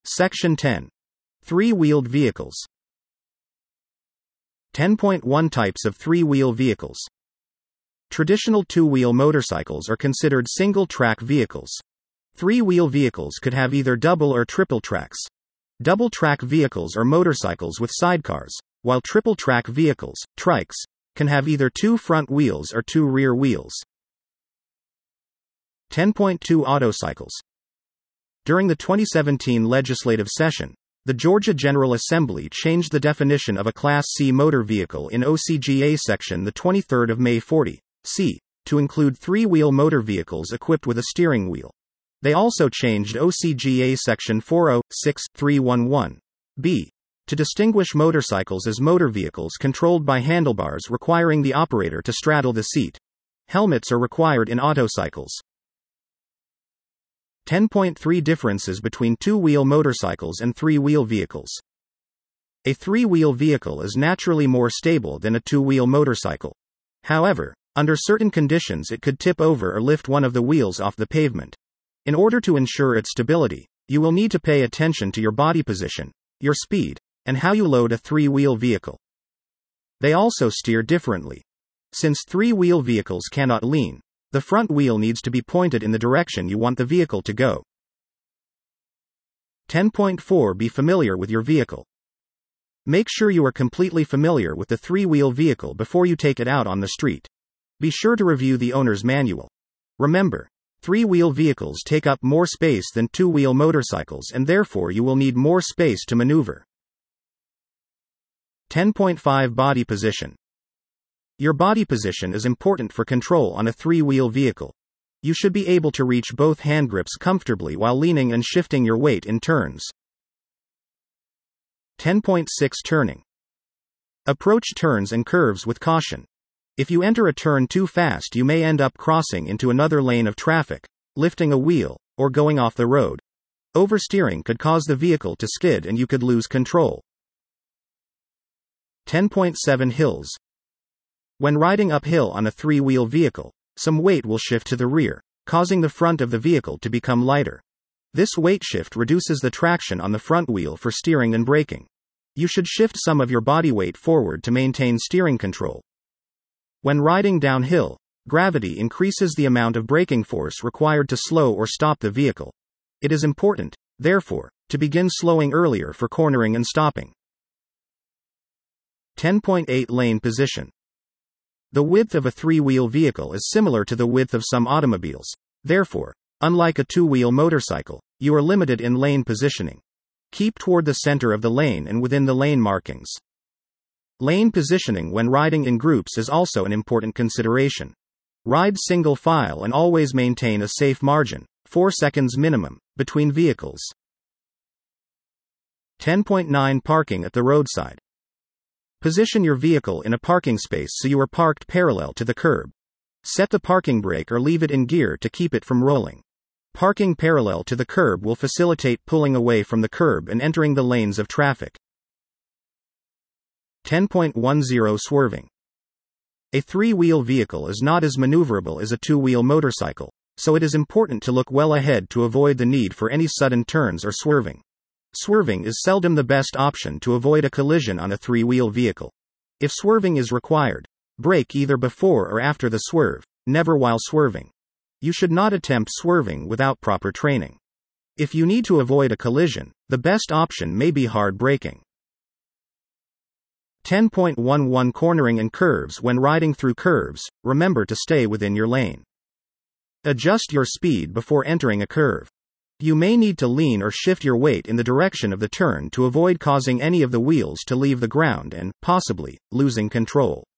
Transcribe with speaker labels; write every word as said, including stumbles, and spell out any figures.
Speaker 1: Section ten. Three-wheeled vehicles. ten point one Types of three-wheel vehicles. Traditional two-wheel motorcycles are considered single-track vehicles. Three-wheel vehicles could have either double or triple tracks. Double-track vehicles are motorcycles with sidecars, while triple-track vehicles, trikes, can have either two front wheels or two rear wheels. ten point two Autocycles. During the twenty seventeen legislative session, the Georgia General Assembly changed the definition of a Class C motor vehicle in O C G A Section the twenty-third of May forty C to include three-wheel motor vehicles equipped with a steering wheel. They also changed O C G A Section forty six three eleven B to distinguish motorcycles as motor vehicles controlled by handlebars requiring the operator to straddle the seat. Helmets are required in autocycles. ten point three Differences between two-wheel motorcycles and three-wheel vehicles. A three-wheel vehicle is naturally more stable than a two-wheel motorcycle. However, under certain conditions it could tip over or lift one of the wheels off the pavement. In order to ensure its stability, you will need to pay attention to your body position, your speed, and how you load a three-wheel vehicle. They also steer differently. Since three-wheel vehicles cannot lean, the front wheel needs to be pointed in the direction you want the vehicle to go. ten point four Be familiar with your vehicle. Make sure you are completely familiar with the three-wheel vehicle before you take it out on the street. Be sure to review the owner's manual. Remember, three-wheel vehicles take up more space than two-wheel motorcycles and therefore you will need more space to maneuver. ten point five Body position. Your body position is important for control on a three-wheel vehicle. You should be able to reach both hand grips comfortably while leaning and shifting your weight in turns. ten point six Turning. Approach turns and curves with caution. If you enter a turn too fast, you may end up crossing into another lane of traffic, lifting a wheel, or going off the road. Oversteering could cause the vehicle to skid and you could lose control. ten point seven Hills. When riding uphill on a three-wheel vehicle, some weight will shift to the rear, causing the front of the vehicle to become lighter. This weight shift reduces the traction on the front wheel for steering and braking. You should shift some of your body weight forward to maintain steering control. When riding downhill, gravity increases the amount of braking force required to slow or stop the vehicle. It is important, therefore, to begin slowing earlier for cornering and stopping. ten point eight Lane position. The width of a three-wheel vehicle is similar to the width of some automobiles. Therefore, unlike a two-wheel motorcycle, you are limited in lane positioning. Keep toward the center of the lane and within the lane markings. Lane positioning when riding in groups is also an important consideration. Ride single file and always maintain a safe margin, four seconds minimum, between vehicles. ten point nine Parking at the roadside. Position your vehicle in a parking space so you are parked parallel to the curb. Set the parking brake or leave it in gear to keep it from rolling. Parking parallel to the curb will facilitate pulling away from the curb and entering the lanes of traffic. ten point ten Swerving. A three-wheel vehicle is not as maneuverable as a two-wheel motorcycle, so it is important to look well ahead to avoid the need for any sudden turns or swerving. Swerving is seldom the best option to avoid a collision on a three-wheel vehicle. If swerving is required, brake either before or after the swerve, never while swerving. You should not attempt swerving without proper training. If you need to avoid a collision, the best option may be hard braking. ten point eleven Cornering and curves. When riding through curves, remember to stay within your lane. Adjust your speed before entering a curve. You may need to lean or shift your weight in the direction of the turn to avoid causing any of the wheels to leave the ground and, possibly, losing control.